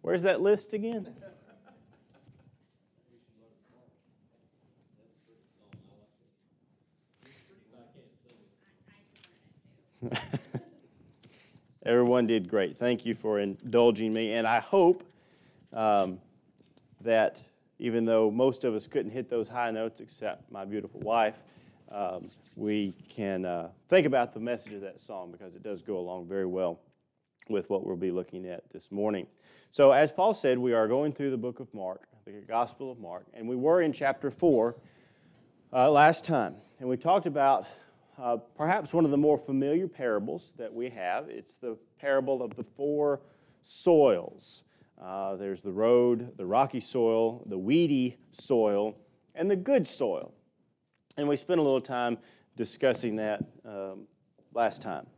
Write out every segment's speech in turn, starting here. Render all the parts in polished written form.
Where's that list again? Everyone did great. Thank you for indulging me. And I hope that even though most of us couldn't hit those high notes except my beautiful wife, we can think about the message of that song because it does go along very well with what we'll be looking at this morning. So as Paul said, we are going through the book of Mark, the Gospel of Mark, and we were in chapter 4 last time. And we talked about perhaps one of the more familiar parables that we have. It's the parable of the 4 soils. There's the road, the rocky soil, the weedy soil, and the good soil. And we spent a little time discussing that last time.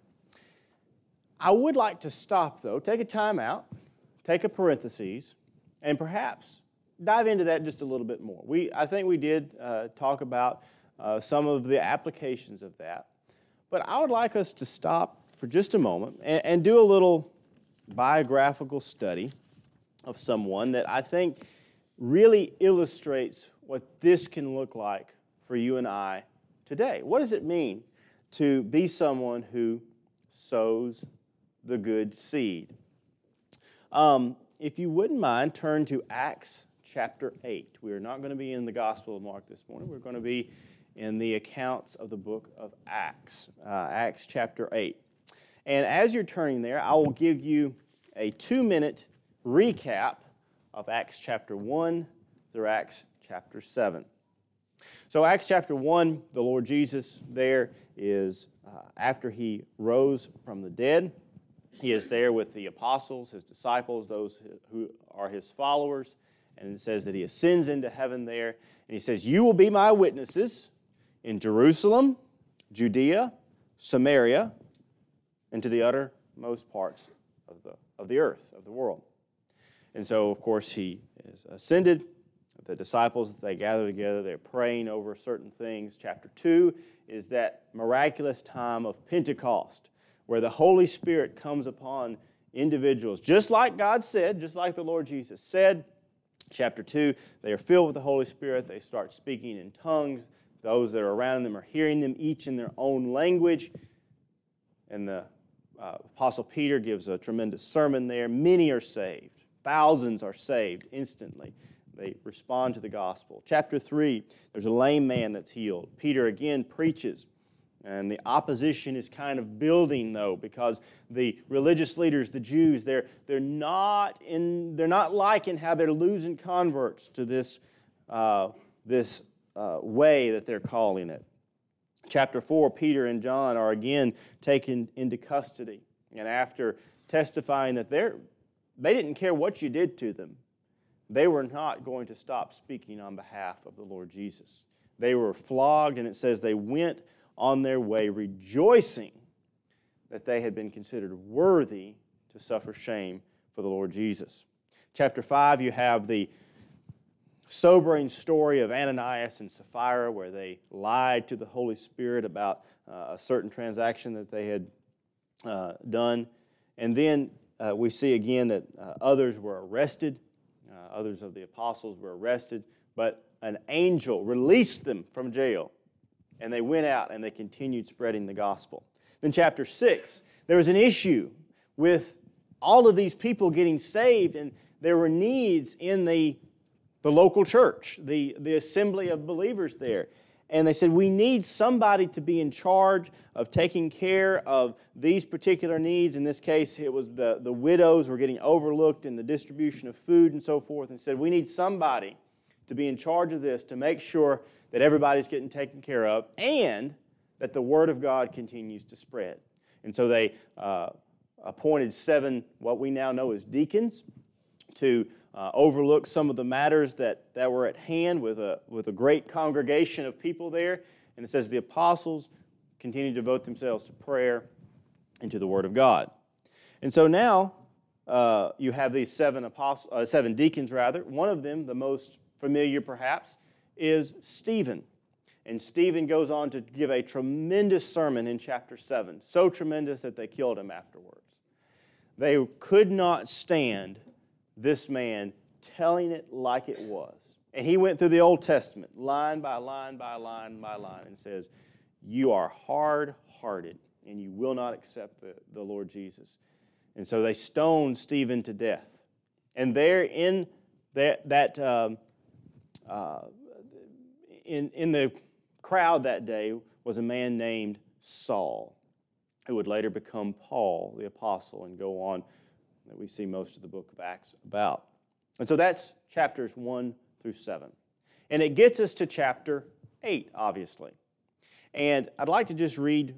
I would like to stop, though, take a time out, take a parenthesis, and perhaps dive into that just a little bit more. I think we did talk about some of the applications of that. But I would like us to stop for just a moment and do a little biographical study of someone that I think really illustrates what this can look like for you and I today. What does it mean to be someone who sows the good seed? If you wouldn't mind, turn to Acts chapter 8. We are not going to be in the Gospel of Mark this morning. We're going to be in the accounts of the book of Acts, Acts chapter 8. And as you're turning there, I will give you a 2-minute recap of Acts chapter 1 through Acts chapter 7. So Acts chapter 1, the Lord Jesus there is, after he rose from the dead, he is there with the apostles, his disciples, those who are his followers, and it says that he ascends into heaven there, and he says, "You will be my witnesses in Jerusalem, Judea, Samaria, and to the uttermost parts of the earth, of the world." And so, of course, he is ascended. The disciples, they gather together. They're praying over certain things. Chapter 2 is that miraculous time of Pentecost, where the Holy Spirit comes upon individuals, just like God said, just like the Lord Jesus said. Chapter 2, they are filled with the Holy Spirit. They start speaking in tongues. Those that are around them are hearing them, each in their own language. And the Apostle Peter gives a tremendous sermon there. Many are saved. Thousands are saved instantly. They respond to the gospel. Chapter 3, there's a lame man that's healed. Peter again preaches. And the opposition is kind of building, though, because the religious leaders, the Jews, they're not liking how they're losing converts to this way that they're calling it. Chapter 4, Peter and John are again taken into custody. And after testifying that they didn't care what you did to them, they were not going to stop speaking on behalf of the Lord Jesus. They were flogged, and it says they went on their way rejoicing that they had been considered worthy to suffer shame for the Lord Jesus. Chapter 5, you have the sobering story of Ananias and Sapphira, where they lied to the Holy Spirit about a certain transaction that they had done. And then we see again that others were arrested. Others of the apostles were arrested, but an angel released them from jail, and they went out and they continued spreading the gospel. Then chapter 6, there was an issue with all of these people getting saved, and there were needs in the local church, the assembly of believers there. And they said, we need somebody to be in charge of taking care of these particular needs. In this case, it was the widows were getting overlooked in the distribution of food and so forth. And said, we need somebody to be in charge of this to make sure that everybody's getting taken care of and that the Word of God continues to spread. And so they appointed 7, what we now know as deacons, to overlook some of the matters that were at hand with a great congregation of people there. And it says the apostles continued to devote themselves to prayer and to the Word of God. And so now you have these 7 deacons, rather. One of them, the most familiar perhaps, is Stephen. And Stephen goes on to give a tremendous sermon in chapter 7, so tremendous that they killed him afterwards. They could not stand this man telling it like it was. And he went through the Old Testament, line by line by line by line, and says, you are hard-hearted, and you will not accept the Lord Jesus. And so they stoned Stephen to death. And there in in the crowd that day was a man named Saul, who would later become Paul, the apostle, and go on that we see most of the book of Acts about. And so that's chapters 1 through 7. And it gets us to chapter 8, obviously. And I'd like to just read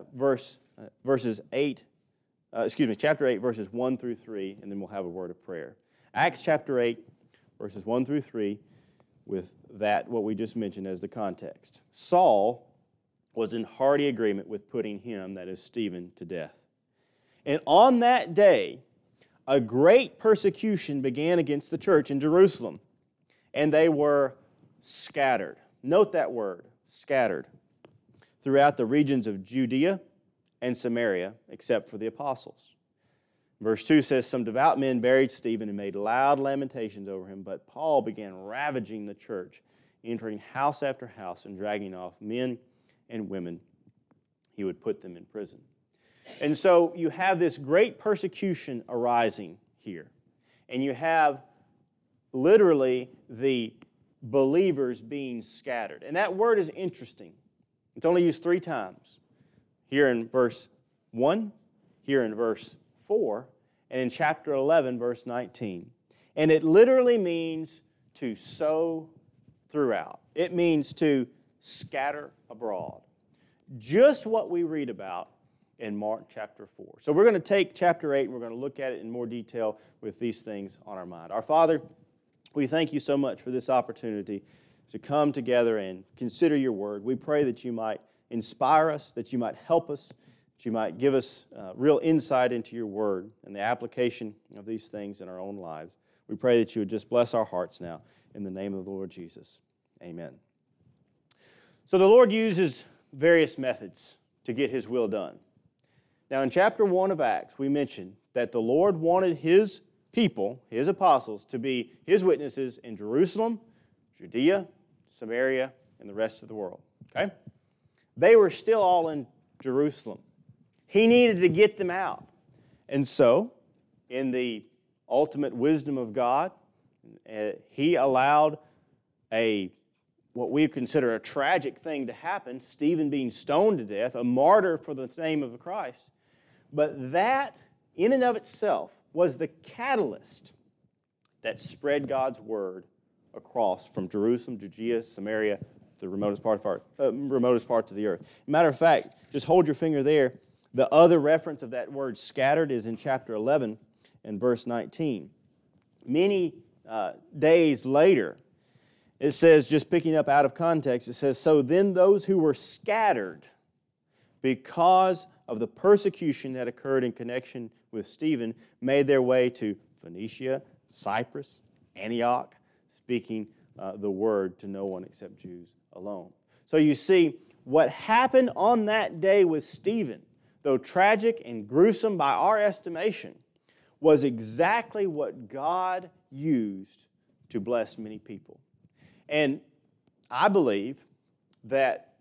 chapter 8, verses 1 through 3, and then we'll have a word of prayer. Acts chapter 8, verses 1 through 3, with that, what we just mentioned as the context. Saul was in hearty agreement with putting him, that is Stephen, to death. And on that day, a great persecution began against the church in Jerusalem, and they were scattered. Note that word, scattered, throughout the regions of Judea and Samaria, except for the apostles. Verse 2 says, some devout men buried Stephen and made loud lamentations over him, but Paul began ravaging the church, entering house after house and dragging off men and women. He would put them in prison. And so you have this great persecution arising here. And you have literally the believers being scattered. And that word is interesting. It's only used 3 times. Here in verse 1, here in verse 4, and in chapter 11, verse 19. And it literally means to sow throughout. It means to scatter abroad. Just what we read about in Mark chapter 4. So we're going to take chapter 8 and we're going to look at it in more detail with these things on our mind. Our Father, we thank you so much for this opportunity to come together and consider your word. We pray that you might inspire us, that you might help us, that you might give us real insight into your word and the application of these things in our own lives. We pray that you would just bless our hearts now in the name of the Lord Jesus. Amen. So the Lord uses various methods to get his will done. Now in chapter 1 of Acts, we mentioned that the Lord wanted his people, his apostles, to be his witnesses in Jerusalem, Judea, Samaria, and the rest of the world. Okay? They were still all in Jerusalem. He needed to get them out. And so, in the ultimate wisdom of God, he allowed what we consider a tragic thing to happen, Stephen being stoned to death, a martyr for the name of Christ. But that, in and of itself, was the catalyst that spread God's word across from Jerusalem, Judea, Samaria, the remotest parts of the earth. Matter of fact, just hold your finger there. The other reference of that word scattered is in chapter 11 and verse 19. Many days later, it says, just picking up out of context, it says, so then those who were scattered because of the persecution that occurred in connection with Stephen made their way to Phoenicia, Cyprus, Antioch, speaking the word to no one except Jews alone. So you see, what happened on that day with Stephen, though tragic and gruesome by our estimation, was exactly what God used to bless many people. And I believe that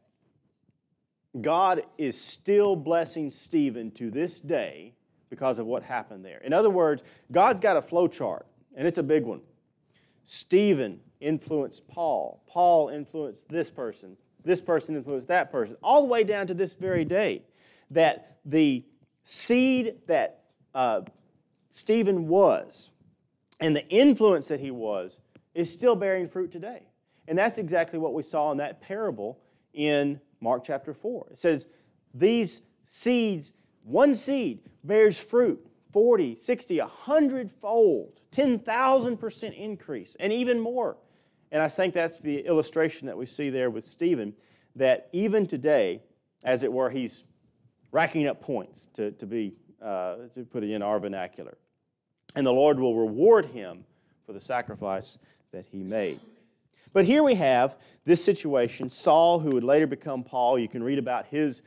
God is still blessing Stephen to this day because of what happened there. In other words, God's got a flow chart, and it's a big one. Stephen influenced Paul. Paul influenced this person. This person influenced that person. All the way down to this very day. That the seed that Stephen was and the influence that he was is still bearing fruit today. And that's exactly what we saw in that parable in Mark chapter 4. It says, these seeds, one seed bears fruit 40, 60, 100-fold, 10,000% increase, and even more. And I think that's the illustration that we see there with Stephen, that even today, as it were, he's racking up points to put it in our vernacular. And the Lord will reward him for the sacrifice that he made. But here we have this situation, Saul, who would later become Paul. You can read about his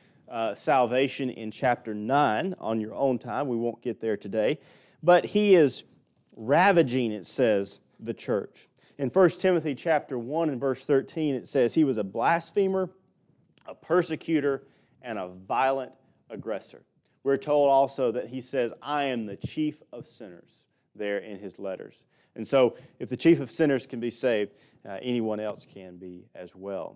salvation in chapter 9 on your own time. We won't get there today. But he is ravaging, it says, the church. In 1 Timothy chapter 1 and verse 13, it says, he was a blasphemer, a persecutor, and a violent aggressor. We're told also that he says, I am the chief of sinners, there in his letters. And so, if the chief of sinners can be saved, anyone else can be as well.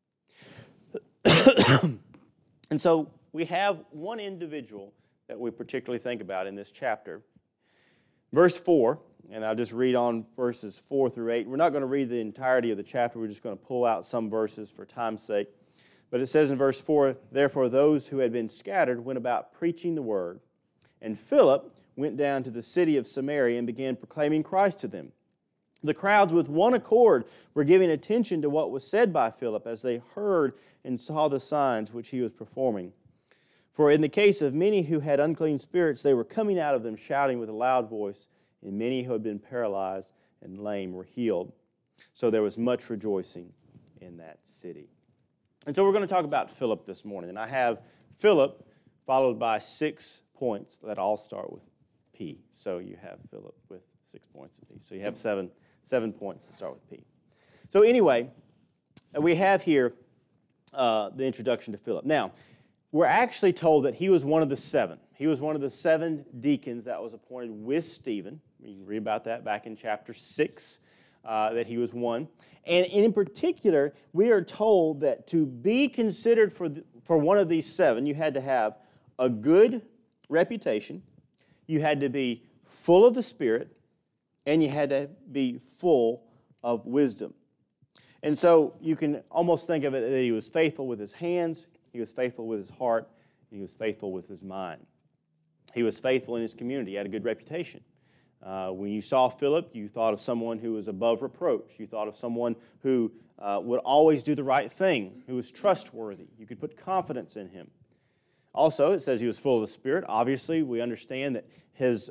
And so, we have one individual that we particularly think about in this chapter. Verse 4, and I'll just read on verses 4 through 8. We're not going to read the entirety of the chapter. We're just going to pull out some verses for time's sake. But it says in verse 4, therefore those who had been scattered went about preaching the word. And Philip went down to the city of Samaria and began proclaiming Christ to them. The crowds with one accord were giving attention to what was said by Philip as they heard and saw the signs which he was performing. For in the case of many who had unclean spirits, they were coming out of them shouting with a loud voice, and many who had been paralyzed and lame were healed. So there was much rejoicing in that city. And so we're going to talk about Philip this morning. And I have Philip followed by 6 points that all start with P. So you have Philip with 6 points of P. So you have seven points that start with P. So anyway, we have here the introduction to Philip. Now, we're actually told that he was one of the 7. He was one of the 7 deacons that was appointed with Stephen. You can read about that back in chapter 6, that he was one. And in particular, we are told that to be considered for one of these 7, you had to have a good reputation, you had to be full of the Spirit, and you had to be full of wisdom. And so you can almost think of it that he was faithful with his hands, he was faithful with his heart, and he was faithful with his mind. He was faithful in his community. He had a good reputation. When you saw Philip, you thought of someone who was above reproach. You thought of someone who would always do the right thing, who was trustworthy. You could put confidence in him. Also, it says he was full of the Spirit. Obviously, we understand that his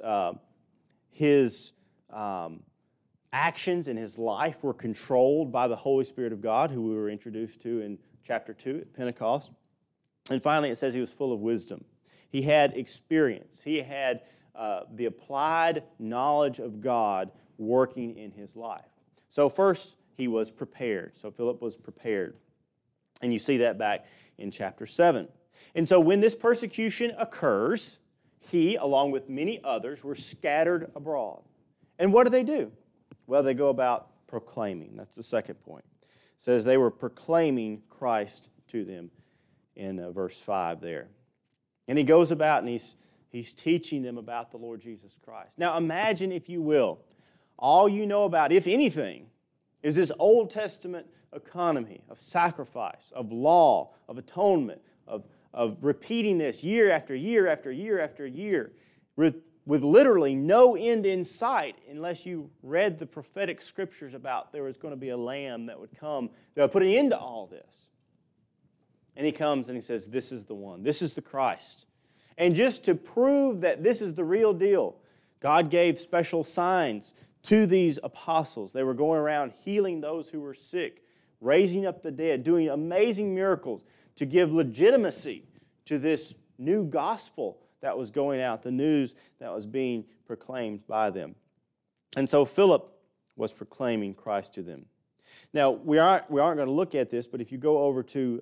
actions in his life were controlled by the Holy Spirit of God, who we were introduced to in chapter 2 at Pentecost. And finally, it says he was full of wisdom. He had experience. He had the applied knowledge of God working in his life. So first, he was prepared. So Philip was prepared. And you see that back in chapter 7. And so when this persecution occurs, he, along with many others, were scattered abroad. And what do? Well, they go about proclaiming. That's the second point. It says they were proclaiming Christ to them in verse 5 there. And he goes about and he's teaching them about the Lord Jesus Christ. Now imagine, if you will, all you know about, if anything, is this Old Testament economy of sacrifice, of law, of atonement, of repeating this year after year after year after year, with literally no end in sight unless you read the prophetic scriptures about there was going to be a lamb that would come that would put an end to all this. And he comes and he says, this is the one. This is the Christ. And just to prove that this is the real deal, God gave special signs to these apostles. They were going around healing those who were sick, raising up the dead, doing amazing miracles to give legitimacy to this new gospel that was going out, the news that was being proclaimed by them. And so Philip was proclaiming Christ to them. Now, we aren't going to look at this, but if you go over to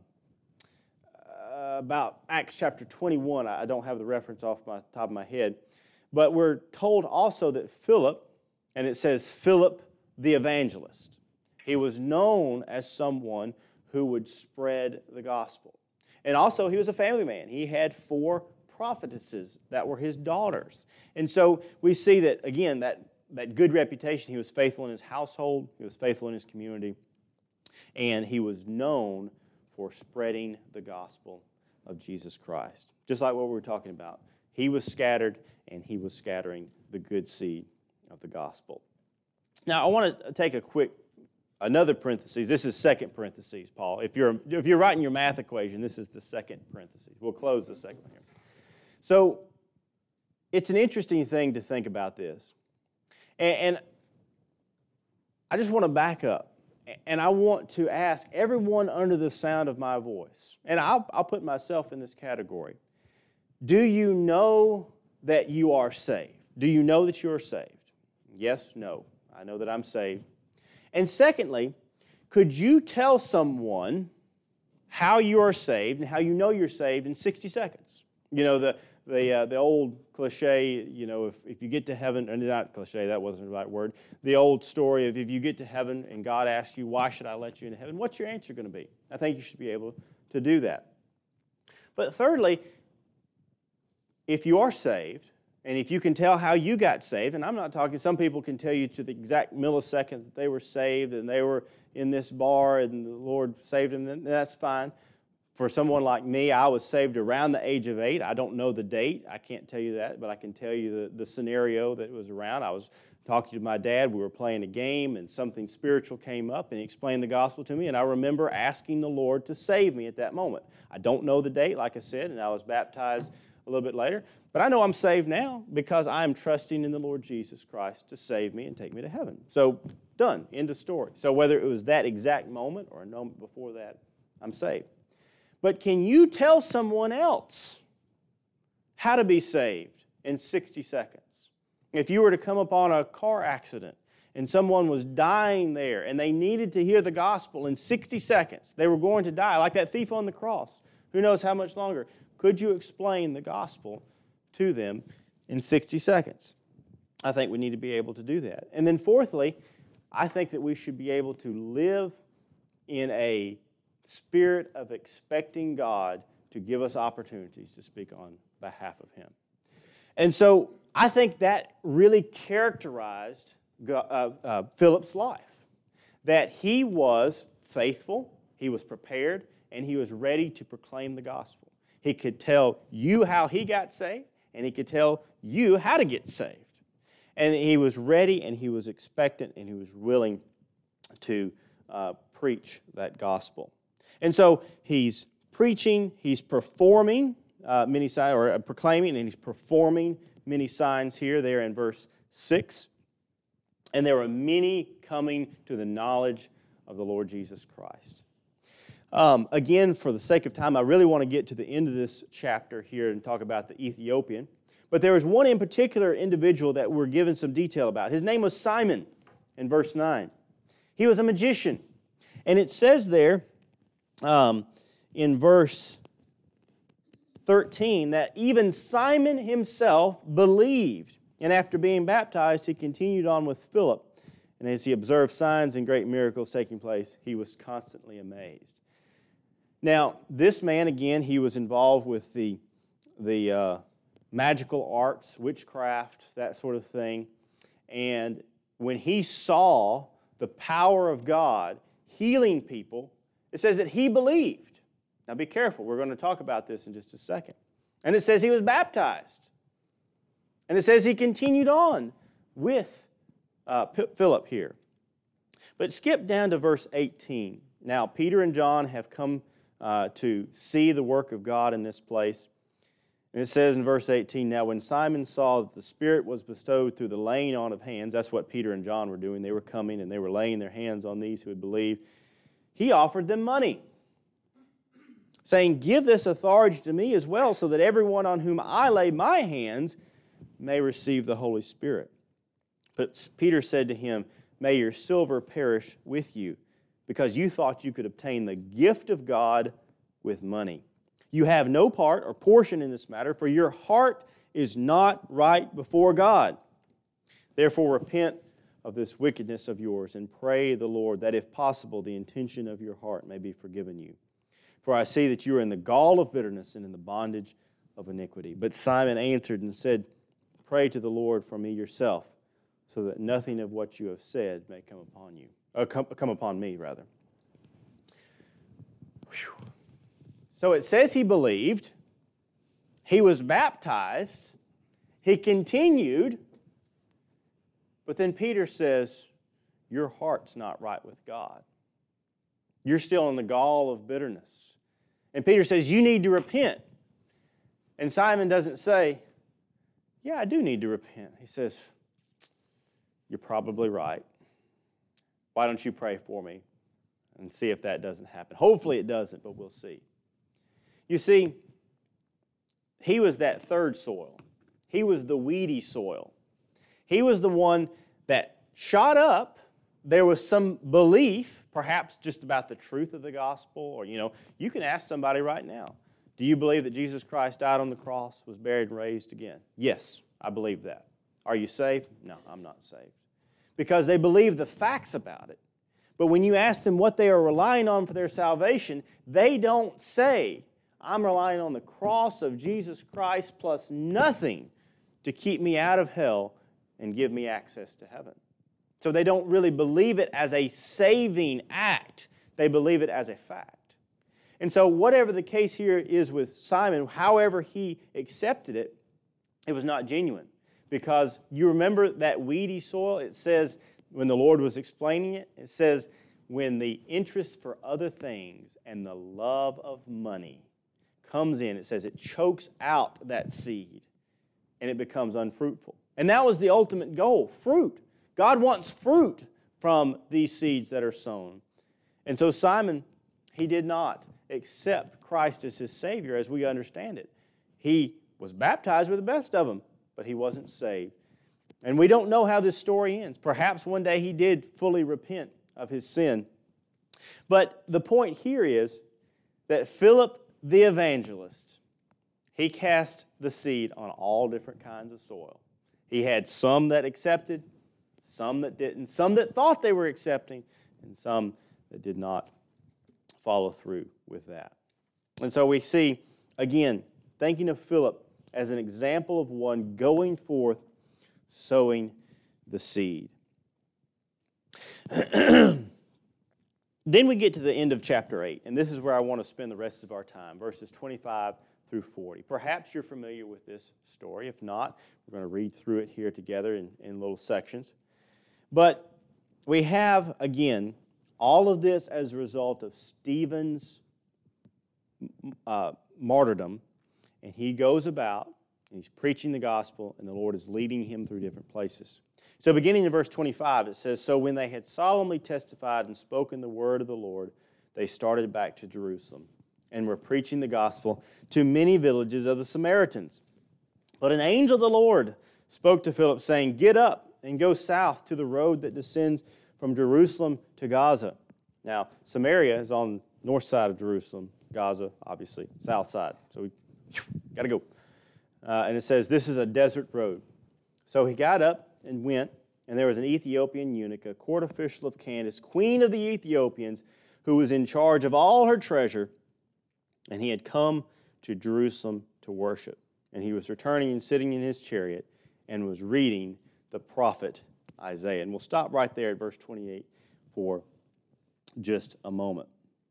about Acts chapter 21, I don't have the reference off the top of my head, but we're told also that Philip, and it says Philip the evangelist, he was known as someone who would spread the gospel. And also, he was a family man. He had 4 prophetesses that were his daughters. And so we see that, again, that good reputation. He was faithful in his household. He was faithful in his community. And he was known for spreading the gospel of Jesus Christ. Just like what we were talking about. He was scattered, and he was scattering the good seed of the gospel. Now, I want to take another parenthesis. This is second parenthesis, Paul. If you're writing your math equation, this is the second parenthesis. We'll close the second one here. So, it's an interesting thing to think about this. And I just want to back up. And I want to ask everyone under the sound of my voice, and I'll put myself in this category. Do you know that you are saved? Do you know that you are saved? Yes, no. I know that I'm saved. And secondly, could you tell someone how you are saved and how you know you're saved in 60 seconds? You know, the old cliche, you know, if you get to heaven, and not cliche, that wasn't the right word, the old story of if you get to heaven and God asks you, why should I let you into heaven? What's your answer going to be? I think you should be able to do that. But thirdly, if you are saved, and if you can tell how you got saved, and I'm not talking, some people can tell you to the exact millisecond that they were saved and they were in this bar and the Lord saved them, then that's fine. For someone like me, I was saved around the age of 8. I don't know the date. I can't tell you that, but I can tell you the scenario that was around. I was talking to my dad. We were playing a game, and something spiritual came up, and he explained the gospel to me, and I remember asking the Lord to save me at that moment. I don't know the date, like I said, and I was baptized a little bit later, but I know I'm saved now because I am trusting in the Lord Jesus Christ to save me and take me to heaven. So, done. End of story. So whether it was that exact moment or a moment before that, I'm saved. But can you tell someone else how to be saved in 60 seconds? If you were to come upon a car accident and someone was dying there and they needed to hear the gospel in 60 seconds, they were going to die, like that thief on the cross. Who knows how much longer? Could you explain the gospel to them in 60 seconds? I think we need to be able to do that. And then fourthly, I think that we should be able to live in a spirit of expecting God to give us opportunities to speak on behalf of Him. And so I think that really characterized Philip's life, that he was faithful, he was prepared, and he was ready to proclaim the gospel. He could tell you how he got saved, and he could tell you how to get saved. And he was ready, and he was expectant, and he was willing to preach that gospel. And so he's preaching, he's performing many signs, or proclaiming, and he's performing many signs here, there in verse 6. And there were many coming to the knowledge of the Lord Jesus Christ. Again, for the sake of time, I really want to get to the end of this chapter here and talk about the Ethiopian. But there was one in particular individual that we're given some detail about. His name was Simon in verse 9. He was a magician. And it says there in verse 13 that even Simon himself believed. And after being baptized, he continued on with Philip. And as he observed signs and great miracles taking place, he was constantly amazed. Now, this man, again, he was involved with the magical arts, witchcraft, that sort of thing. And when he saw the power of God healing people, it says that he believed. Now be careful, we're going to talk about this in just a second. And it says he was baptized. And it says he continued on with Philip here. But skip down to verse 18. Now, Peter and John have come to see the work of God in this place. And it says in verse 18, now when Simon saw that the Spirit was bestowed through the laying on of hands, that's what Peter and John were doing. They were coming and they were laying their hands on these who had believed. He offered them money, saying, give this authority to me as well, so that everyone on whom I lay my hands may receive the Holy Spirit. But Peter said to him, may your silver perish with you, because you thought you could obtain the gift of God with money. You have no part or portion in this matter, for your heart is not right before God. Therefore repent of this wickedness of yours, and pray the Lord that if possible the intention of your heart may be forgiven you. For I see that you are in the gall of bitterness and in the bondage of iniquity. But Simon answered and said, pray to the Lord for me yourself, so that nothing of what you have said may come upon you. Come upon me, rather. Whew. So it says he believed, he was baptized, he continued, but then Peter says, your heart's not right with God. You're still in the gall of bitterness. And Peter says, you need to repent. And Simon doesn't say, yeah, I do need to repent. He says, you're probably right. Why don't you pray for me and see if that doesn't happen? Hopefully it doesn't, but we'll see. You see, he was that third soil. He was the weedy soil. He was the one that shot up. There was some belief, perhaps just about the truth of the gospel, or, you can ask somebody right now, do you believe that Jesus Christ died on the cross, was buried, and raised again? Yes, I believe that. Are you saved? No, I'm not saved. Because they believe the facts about it. But when you ask them what they are relying on for their salvation, they don't say, I'm relying on the cross of Jesus Christ plus nothing to keep me out of hell and give me access to heaven. So they don't really believe it as a saving act. They believe it as a fact. And so whatever the case here is with Simon, however he accepted it, it was not genuine. Because you remember that weedy soil? It says, when the Lord was explaining it, it says, when the interest for other things and the love of money comes in, it says it chokes out that seed and it becomes unfruitful. And that was the ultimate goal, fruit. God wants fruit from these seeds that are sown. And so Simon, he did not accept Christ as his Savior as we understand it. He was baptized with the best of them, but he wasn't saved. And we don't know how this story ends. Perhaps one day he did fully repent of his sin. But the point here is that Philip the evangelist, he cast the seed on all different kinds of soil. He had some that accepted, some that didn't, some that thought they were accepting, and some that did not follow through with that. And so we see, again, thinking of Philip as an example of one going forth, sowing the seed. Then we get to the end of chapter 8, and this is where I want to spend the rest of our time, verses 25 through 40. Perhaps you're familiar with this story. If not, we're going to read through it here together in little sections. But we have, again, all of this as a result of Stephen's martyrdom, and he goes about, and he's preaching the gospel, and the Lord is leading him through different places. So beginning in verse 25, it says, So when they had solemnly testified and spoken the word of the Lord, they started back to Jerusalem and were preaching the gospel to many villages of the Samaritans. But an angel of the Lord spoke to Philip, saying, Get up and go south to the road that descends from Jerusalem to Gaza. Now, Samaria is on the north side of Jerusalem. Gaza, obviously, south side. So we got to go. And it says, this is a desert road. So he got up and went, and there was an Ethiopian eunuch, a court official of Candace, queen of the Ethiopians, who was in charge of all her treasure, and he had come to Jerusalem to worship. And he was returning and sitting in his chariot and was reading the prophet Isaiah. And we'll stop right there at verse 28 for just a moment.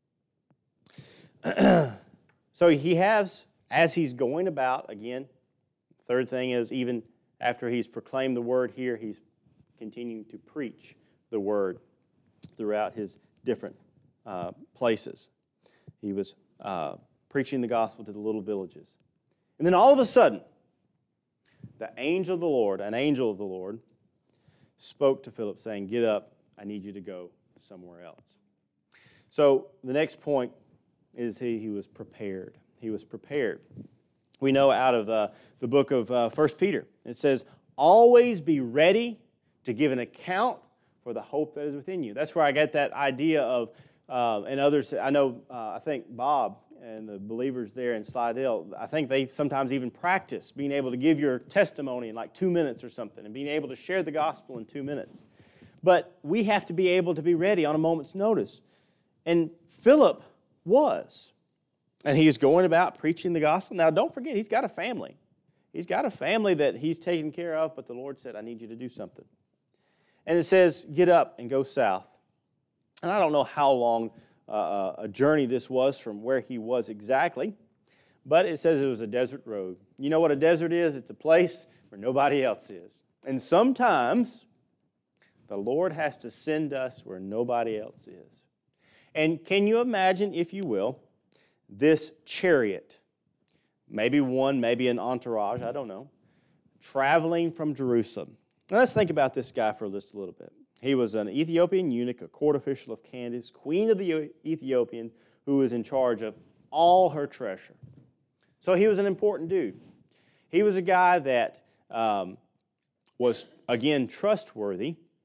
So he has, as he's going about, again, third thing is even after he's proclaimed the word here, he's continuing to preach the word throughout his different places. He was preaching the gospel to the little villages. And then all of a sudden, an angel of the Lord, spoke to Philip saying, Get up, I need you to go somewhere else. So the next point is he was prepared. He was prepared. We know out of the book of 1 Peter, it says, Always be ready to give an account for the hope that is within you. That's where I get that idea of, and others, I know, I think Bob and the believers there in Slidell, I think they sometimes even practice being able to give your testimony in like 2 minutes or something and being able to share the gospel in 2 minutes. But we have to be able to be ready on a moment's notice. And Philip was. And he is going about preaching the gospel. Now, don't forget, he's got a family. He's got a family that he's taken care of, but the Lord said, I need you to do something. And it says, Get up and go south. And I don't know how long a journey this was from where he was exactly, but it says it was a desert road. You know what a desert is? It's a place where nobody else is. And sometimes the Lord has to send us where nobody else is. And can you imagine, if you will, this chariot, maybe an entourage, I don't know, traveling from Jerusalem. Now let's think about this guy for just a little bit. He was an Ethiopian eunuch, a court official of Candace, queen of the Ethiopians, who was in charge of all her treasure. So he was an important dude. He was a guy that was, again, trustworthy,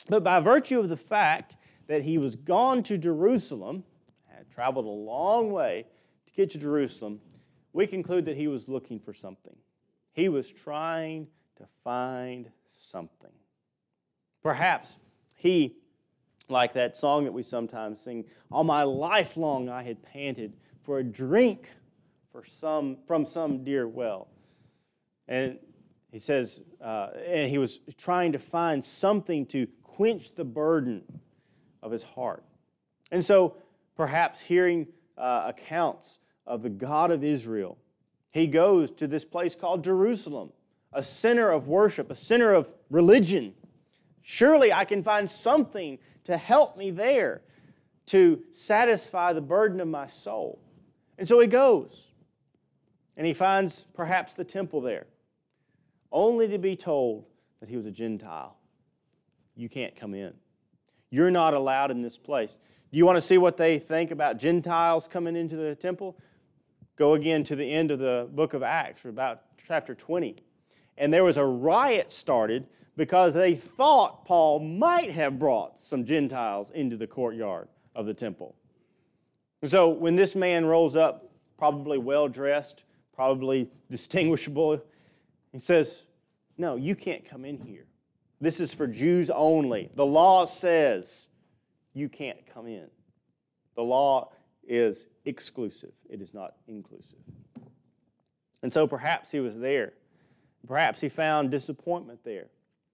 But by virtue of the fact that he was gone to Jerusalem, had traveled a long way to get to Jerusalem, we conclude that he was looking for something. He was trying to find something. Perhaps he, like that song that we sometimes sing, all my life long I had panted for a drink from some dear well. And he says, and he was trying to find something to quench the burden of his heart. And so, perhaps hearing accounts of the God of Israel, he goes to this place called Jerusalem, a center of worship, a center of religion. Surely I can find something to help me there, to satisfy the burden of my soul. And so he goes, and he finds perhaps the temple there, only to be told that he was a Gentile. You can't come in. You're not allowed in this place. Do you want to see what they think about Gentiles coming into the temple? Go again to the end of the book of Acts, about chapter 20. And there was a riot started because they thought Paul might have brought some Gentiles into the courtyard of the temple. And so when this man rolls up, probably well-dressed, probably distinguishable, he says, no, you can't come in here. This is for Jews only. The law says you can't come in. The law is exclusive. It is not inclusive. And so perhaps he was there. Perhaps he found disappointment there.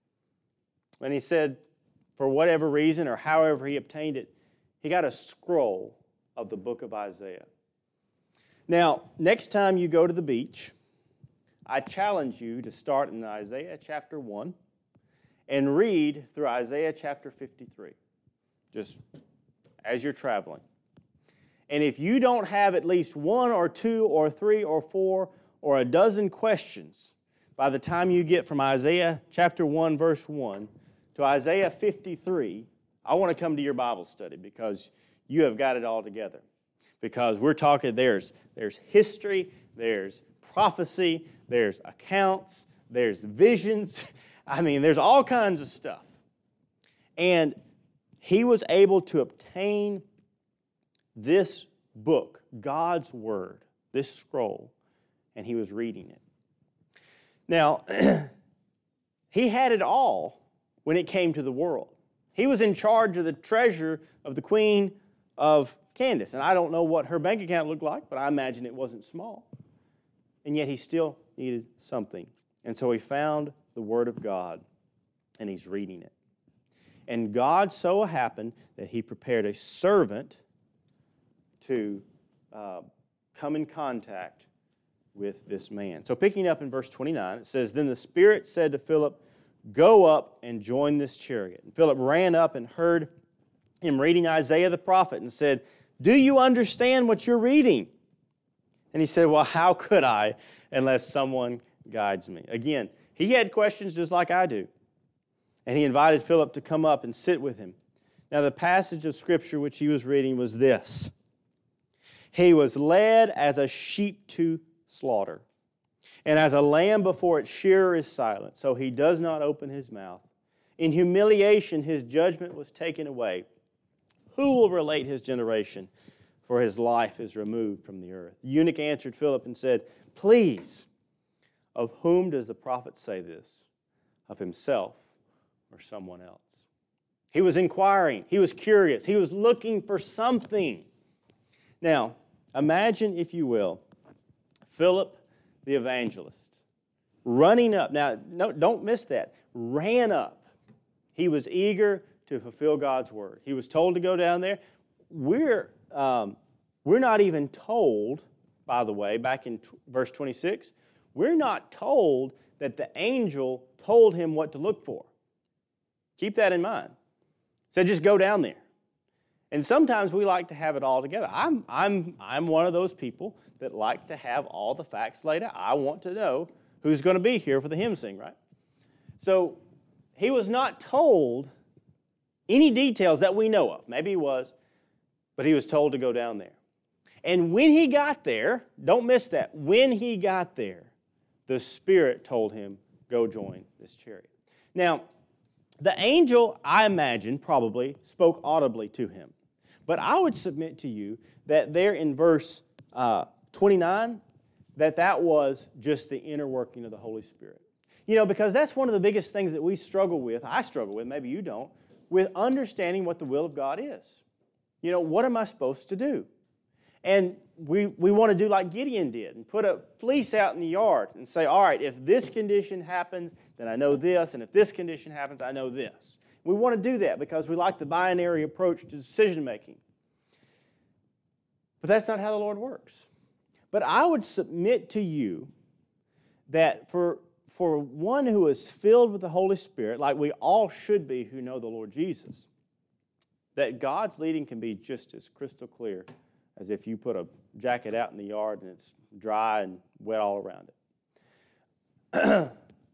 And he said, for whatever reason or however he obtained it, he got a scroll of the book of Isaiah. Now, next time you go to the beach, I challenge you to start in Isaiah chapter 1 and read through Isaiah chapter 53, just as you're traveling. And if you don't have at least one or two or three or four or a dozen questions by the time you get from Isaiah chapter 1, verse 1 to Isaiah 53, I want to come to your Bible study because you have got it all together. Because we're talking, there's history, there's prophecy, there's accounts, there's visions. I mean, there's all kinds of stuff. And he was able to obtain this book, God's Word, this scroll, and he was reading it. Now, he had it all when it came to the world. He was in charge of the treasure of the Queen of Candace, and I don't know what her bank account looked like, but I imagine it wasn't small. And yet he still needed something. And so he found the Word of God, and he's reading it. And God so happened that he prepared a servant to come in contact with this man. So picking up in verse 29, it says, Then the Spirit said to Philip, Go up and join this chariot. And Philip ran up and heard him reading Isaiah the prophet and said, Do you understand what you're reading? And he said, Well, how could I unless someone guides me? Again, he had questions just like I do. And he invited Philip to come up and sit with him. Now, the passage of Scripture which he was reading was this. He was led as a sheep to slaughter, and as a lamb before its shearer is silent, so he does not open his mouth. In humiliation his judgment was taken away. Who will relate his generation? For his life is removed from the earth. The eunuch answered Philip and said, Please, of whom does the prophet say this? Of himself or someone else? He was inquiring. He was curious. He was looking for something. Now, imagine, if you will, Philip the evangelist running up. Now, no, don't miss that. Ran up. He was eager to fulfill God's word. He was told to go down there. We're not even told, by the way, back in verse 26, we're not told that the angel told him what to look for. Keep that in mind. So just go down there. And sometimes we like to have it all together. I'm one of those people that like to have all the facts laid out. I want to know who's going to be here for the hymn sing, right? So he was not told any details that we know of. Maybe he was, but he was told to go down there. And when he got there, don't miss that, when he got there, the Spirit told him, go join this chariot. Now, The angel, I imagine, probably spoke audibly to him. But I would submit to you that there in verse 29, that was just the inner working of the Holy Spirit. You know, because that's one of the biggest things that we struggle with, I struggle with, maybe you don't, with understanding what the will of God is. You know, what am I supposed to do? And we want to do like Gideon did and put a fleece out in the yard and say, all right, if this condition happens, then I know this, and if this condition happens, I know this. We want to do that because we like the binary approach to decision making. But that's not how the Lord works. But I would submit to you that for one who is filled with the Holy Spirit, like we all should be who know the Lord Jesus, that God's leading can be just as crystal clear as if you put a jacket out in the yard and it's dry and wet all around it.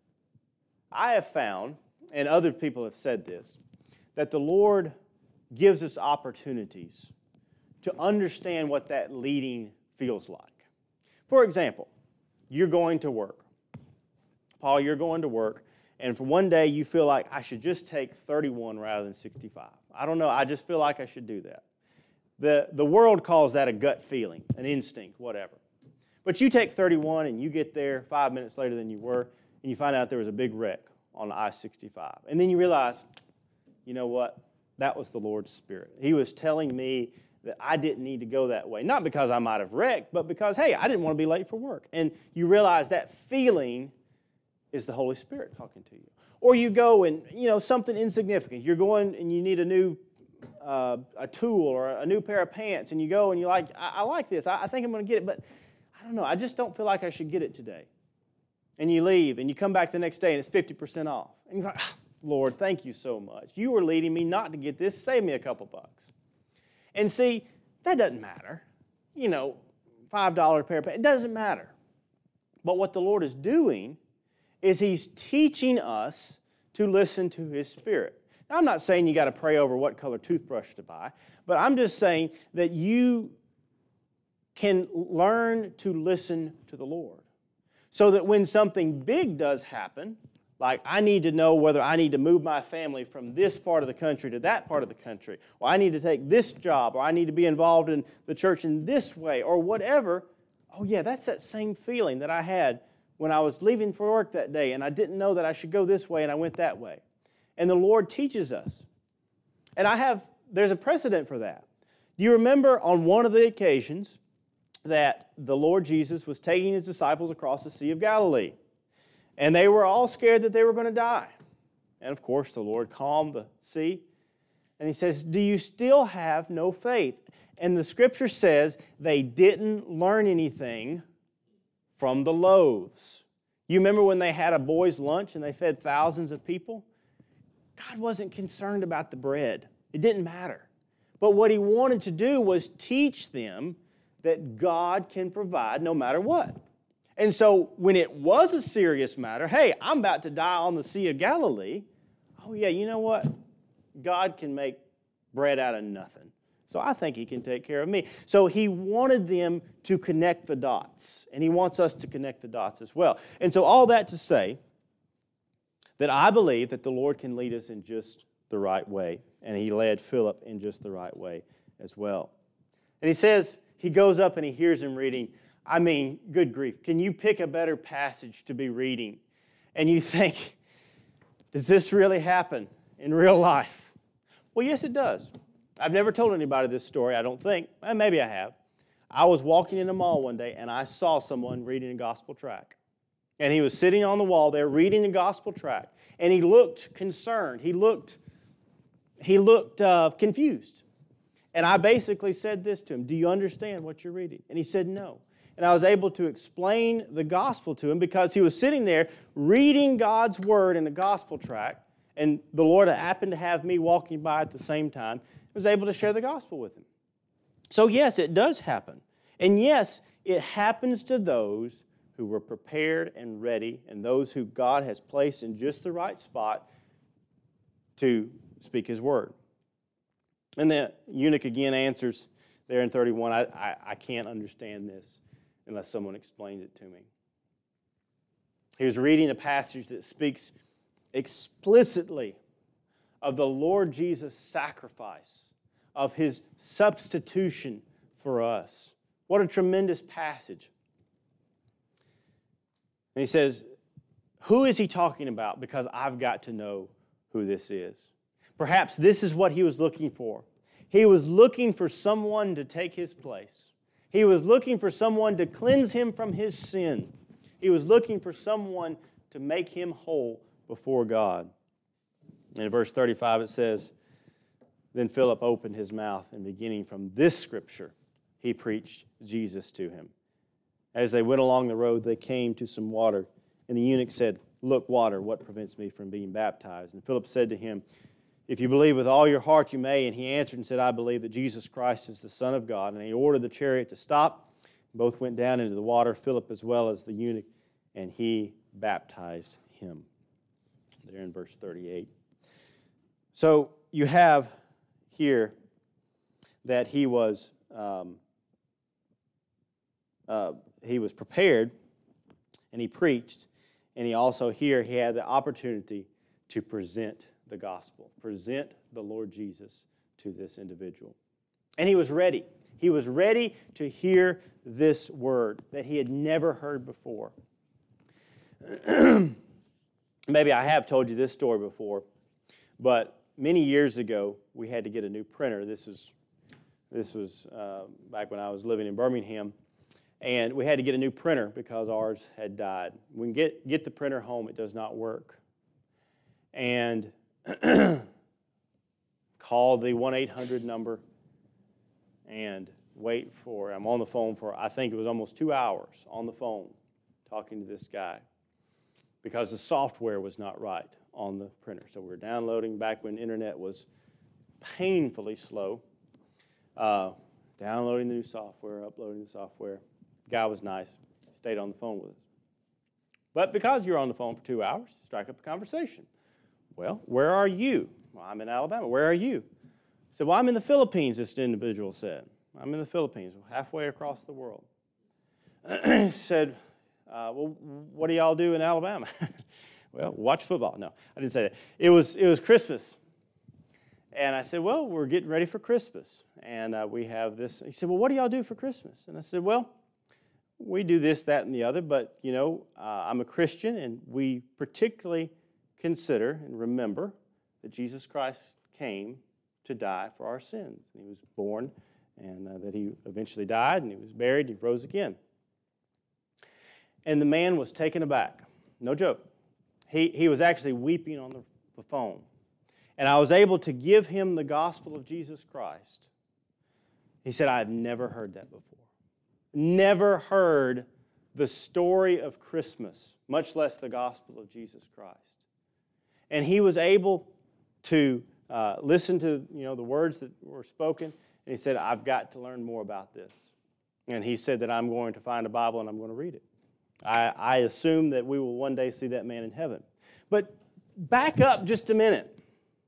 I have found, and other people have said this, that the Lord gives us opportunities to understand what that leading feels like. For example, you're going to work. Paul, you're going to work, and for one day you feel like I should just take 31 rather than 65. I don't know, I just feel like I should do that. The world calls that a gut feeling, an instinct, whatever. But you take 31 and you get there 5 minutes later than you were, and you find out there was a big wreck on I-65. And then you realize, you know what? That was the Lord's Spirit. He was telling me that I didn't need to go that way. Not because I might have wrecked, but because, hey, I didn't want to be late for work. And you realize that feeling is the Holy Spirit talking to you. Or you go and, you know, something insignificant. You're going and you need a new a tool or a new pair of pants, and you go and you're like, I like this. I think I'm going to get it, but I don't know. I just don't feel like I should get it today. And you leave, and you come back the next day, and it's 50% off. And you're like, Lord, thank you so much. You were leading me not to get this. Save me a couple bucks. And see, that doesn't matter. You know, $5 pair of pants. It doesn't matter. But what the Lord is doing is He's teaching us to listen to His Spirit. Now, I'm not saying you got to pray over what color toothbrush to buy, but I'm just saying that you can learn to listen to the Lord. So that when something big does happen, like I need to know whether I need to move my family from this part of the country to that part of the country, or I need to take this job, or I need to be involved in the church in this way, or whatever, oh yeah, that's that same feeling that I had when I was leaving for work that day and I didn't know that I should go this way and I went that way. And the Lord teaches us. And there's a precedent for that. Do you remember on one of the occasions that the Lord Jesus was taking His disciples across the Sea of Galilee? And they were all scared that they were going to die. And of course, the Lord calmed the sea. And He says, do you still have no faith? And the Scripture says they didn't learn anything from the loaves. You remember when they had a boys' lunch and they fed thousands of people? God wasn't concerned about the bread. It didn't matter. But what He wanted to do was teach them that God can provide no matter what. And so when it was a serious matter, hey, I'm about to die on the Sea of Galilee. Oh yeah, you know what? God can make bread out of nothing. So I think He can take care of me. So He wanted them to connect the dots. And He wants us to connect the dots as well. And so all that to say that I believe that the Lord can lead us in just the right way. And He led Philip in just the right way as well. And He says, he goes up and he hears him reading. I mean, good grief. Can you pick a better passage to be reading? And you think, does this really happen in real life? Well, yes, it does. I've never told anybody this story, I don't think. Maybe I have. I was walking in a mall one day and I saw someone reading a gospel tract. And he was sitting on the wall there reading the gospel tract. And he looked concerned. He looked confused. And I basically said this to him, do you understand what you're reading? And he said no. And I was able to explain the gospel to him because he was sitting there reading God's word in the gospel tract. And the Lord happened to have me walking by at the same time. I was able to share the gospel with him. So yes, it does happen. And yes, it happens to those who were prepared and ready and those who God has placed in just the right spot to speak His word. And the eunuch again answers there in 31, I can't understand this unless someone explains it to me. He was reading a passage that speaks explicitly of the Lord Jesus' sacrifice, of His substitution for us. What a tremendous passage. And he says, who is he talking about? Because I've got to know who this is. Perhaps this is what he was looking for. He was looking for someone to take his place. He was looking for someone to cleanse him from his sin. He was looking for someone to make him whole before God. And in verse 35 it says, then Philip opened his mouth, and beginning from this scripture, he preached Jesus to him. As they went along the road, they came to some water, and the eunuch said, look, water, what prevents me from being baptized? And Philip said to him, if you believe with all your heart, you may. And he answered and said, I believe that Jesus Christ is the Son of God. And he ordered the chariot to stop. Both went down into the water, Philip as well as the eunuch, and he baptized him. There in verse 38. So you have here that he was prepared, and he preached, and he also here he had the opportunity to present the gospel, present the Lord Jesus to this individual. And he was ready. He was ready to hear this word that he had never heard before. Maybe I have told you this story before, but many years ago we had to get a new printer. This was back when I was living in Birmingham, and we had to get a new printer because ours had died. When we get the printer home, it does not work. And call the 1-800 number and wait for, I'm on the phone for, I think it was almost 2 hours on the phone talking to this guy because the software was not right on the printer. So we were downloading back when internet was painfully slow, downloading the new software, uploading the software. The guy was nice, stayed on the phone with us. But because you're on the phone for 2 hours, strike up a conversation. Well, where are you? Well, I'm in Alabama. Where are you? I said, well, I'm in the Philippines, this individual said. I'm in the Philippines, halfway across the world. He said, well, what do y'all do in Alabama? Well, watch football. No, I didn't say that. It was Christmas. And I said, well, we're getting ready for Christmas. And we have this. He said, well, what do y'all do for Christmas? And I said, well, we do this, that, and the other. But, you know, I'm a Christian, and we particularly consider and remember that Jesus Christ came to die for our sins. And he was born, and that he eventually died, and he was buried, and he rose again. And the man was taken aback. No joke. He was actually weeping on the phone. And I was able to give him the gospel of Jesus Christ. He said, I've never heard that before. Never heard the story of Christmas, much less the gospel of Jesus Christ. And he was able to listen to the words that were spoken, and he said, I've got to learn more about this. And he said that I'm going to find a Bible and I'm going to read it. I assume that we will one day see that man in heaven. But back up just a minute.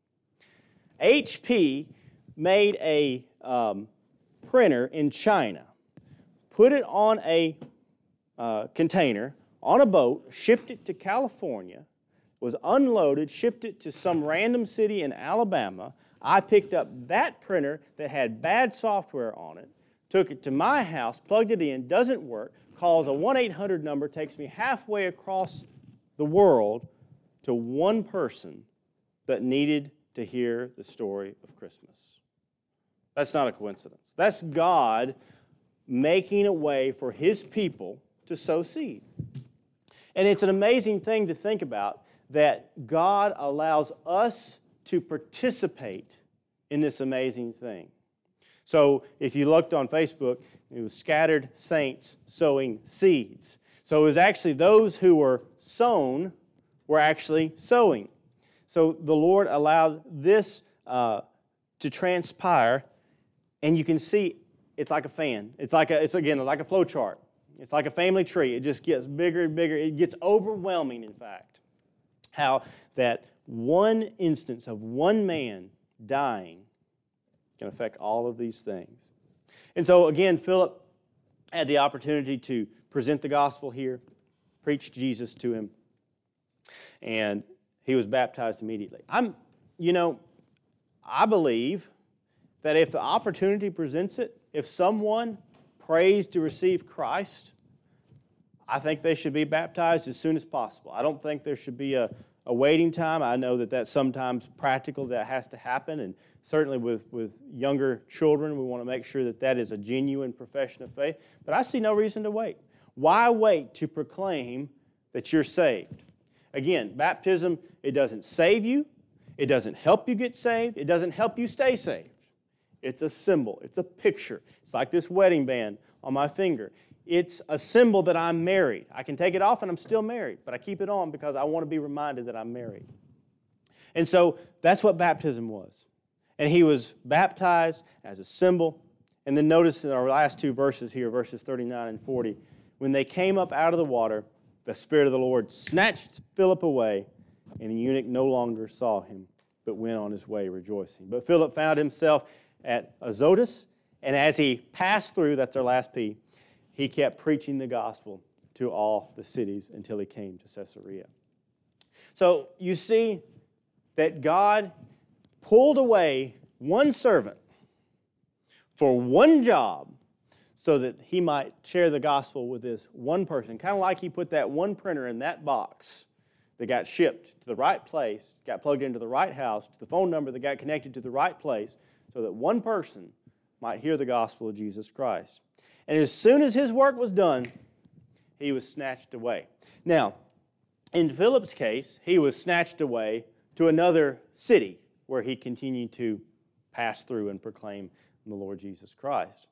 HP made a printer in China, put it on a container, on a boat, shipped it to California, was unloaded, shipped it to some random city in Alabama. I picked up that printer that had bad software on it, took it to my house, plugged it in, doesn't work, calls a 1-800 number, takes me halfway across the world to one person that needed to hear the story of Christmas. That's not a coincidence. That's God making a way for His people to sow seed. And it's an amazing thing to think about that God allows us to participate in this amazing thing. So if you looked on Facebook, it was Scattered Saints Sowing Seeds. So it was actually those who were sown were actually sowing. So the Lord allowed this to transpire, and you can see it's like a fan. It's like a flow chart. It's like a family tree. It just gets bigger and bigger. It gets overwhelming, in fact, how that one instance of one man dying can affect all of these things. And so, again, Philip had the opportunity to present the gospel here, preach Jesus to him, and he was baptized immediately. I believe that if the opportunity presents it, if someone prays to receive Christ, I think they should be baptized as soon as possible. I don't think there should be a waiting time. I know that that's sometimes practical, that has to happen, and certainly with younger children, we want to make sure that that is a genuine profession of faith. But I see no reason to wait. Why wait to proclaim that you're saved? Again, baptism, it doesn't save you. It doesn't help you get saved. It doesn't help you stay saved. It's a symbol. It's a picture. It's like this wedding band on my finger. It's a symbol that I'm married. I can take it off and I'm still married, but I keep it on because I want to be reminded that I'm married. And so that's what baptism was. And he was baptized as a symbol. And then notice in our last two verses here, verses 39 and 40, when they came up out of the water, the Spirit of the Lord snatched Philip away, and the eunuch no longer saw him, but went on his way rejoicing. But Philip found himself at Azotus, and as he passed through, that's our last P, he kept preaching the gospel to all the cities until he came to Caesarea. So you see that God pulled away one servant for one job so that he might share the gospel with this one person. Kind of like he put that one printer in that box that got shipped to the right place, got plugged into the right house, to the phone number that got connected to the right place, so that one person might hear the gospel of Jesus Christ. And as soon as his work was done, he was snatched away. Now, in Philip's case, he was snatched away to another city where he continued to pass through and proclaim the Lord Jesus Christ.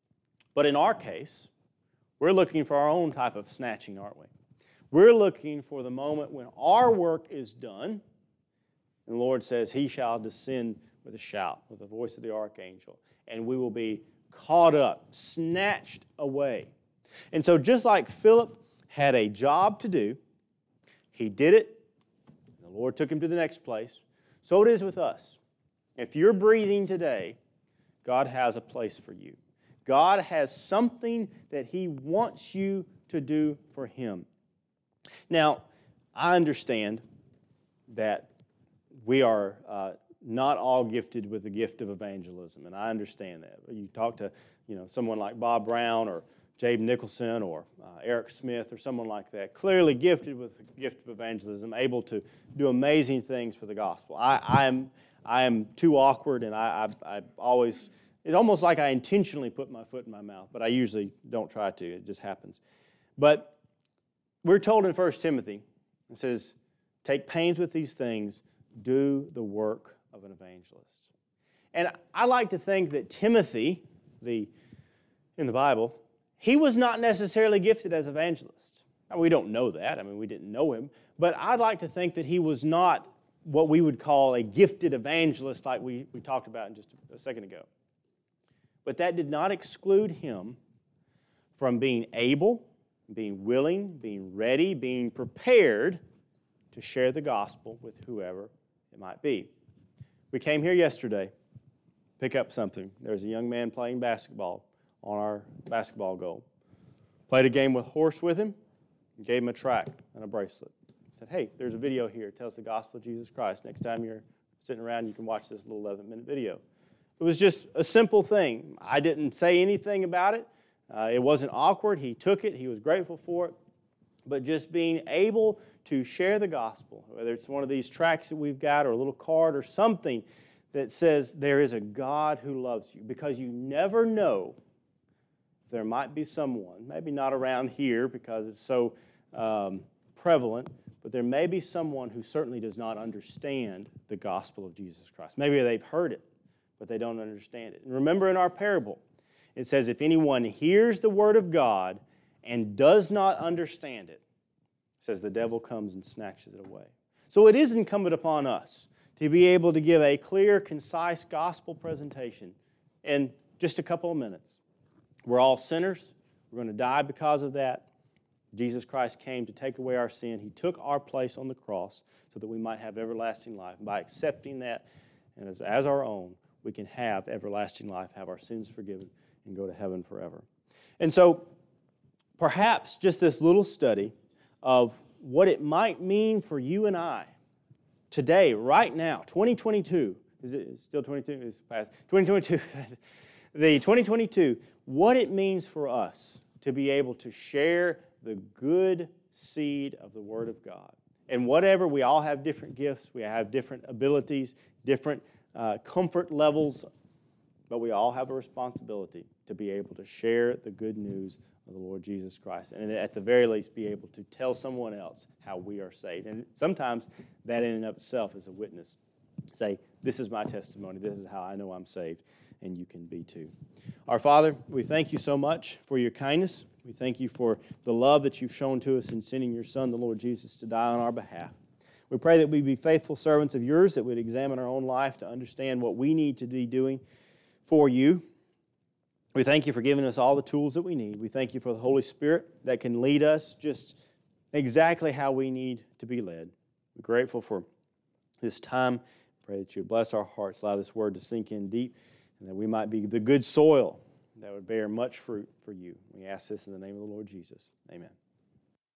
But in our case, we're looking for our own type of snatching, aren't we? We're looking for the moment when our work is done, and the Lord says, He shall descend with a shout, with the voice of the archangel, and we will be caught up, snatched away. And so just like Philip had a job to do, he did it, the Lord took him to the next place, so it is with us. If you're breathing today, God has a place for you. God has something that He wants you to do for Him. Now, I understand that we are not all gifted with the gift of evangelism, and I understand that. You talk to someone like Bob Brown or Jabe Nicholson or Eric Smith or someone like that, clearly gifted with the gift of evangelism, able to do amazing things for the gospel. I am too awkward, and I always, it's almost like I intentionally put my foot in my mouth, but I usually don't try to. It just happens. But we're told in 1 Timothy, it says, take pains with these things, do the work of an evangelist. And I like to think that Timothy, in the Bible, he was not necessarily gifted as evangelist. Now, we don't know that. I mean, we didn't know him. But I'd like to think that he was not what we would call a gifted evangelist like we talked about just a second ago. But that did not exclude him from being able, being willing, being ready, being prepared to share the gospel with whoever it might be. We came here yesterday, pick up something. There's a young man playing basketball on our basketball goal. Played a game with horse with him, gave him a track and a bracelet. Said, hey, there's a video here. It tells the gospel of Jesus Christ. Next time you're sitting around, you can watch this little 11-minute video. It was just a simple thing. I didn't say anything about it. It wasn't awkward. He took it. He was grateful for it. But just being able to share the gospel, whether it's one of these tracts that we've got or a little card or something that says there is a God who loves you, because you never know if there might be someone, maybe not around here because it's so prevalent, but there may be someone who certainly does not understand the gospel of Jesus Christ. Maybe they've heard it, but they don't understand it. And remember in our parable, it says, if anyone hears the word of God and does not understand it, it says the devil comes and snatches it away. So it is incumbent upon us to be able to give a clear, concise gospel presentation in just a couple of minutes. We're all sinners. We're going to die because of that. Jesus Christ came to take away our sin. He took our place on the cross so that we might have everlasting life. And by accepting that and as our own, we can have everlasting life, have our sins forgiven, and go to heaven forever. And so perhaps just this little study of what it might mean for you and I today, right now, 2022, Is it still 22? It's past 2022. The 2022, what it means for us to be able to share the good seed of the Word of God. And whatever, we all have different gifts, we have different abilities, different comfort levels, but we all have a responsibility to be able to share the good news of the Lord Jesus Christ. And at the very least, be able to tell someone else how we are saved. And sometimes that in and of itself is a witness. Say, this is my testimony, this is how I know I'm saved, and you can be too. Our Father, we thank you so much for your kindness. We thank you for the love that you've shown to us in sending your Son, the Lord Jesus, to die on our behalf. We pray that we be faithful servants of yours, that we'd examine our own life to understand what we need to be doing for you. We thank you for giving us all the tools that we need. We thank you for the Holy Spirit that can lead us just exactly how we need to be led. We're grateful for this time. Pray that you bless our hearts, allow this word to sink in deep, and that we might be the good soil that would bear much fruit for you. We ask this in the name of the Lord Jesus. Amen.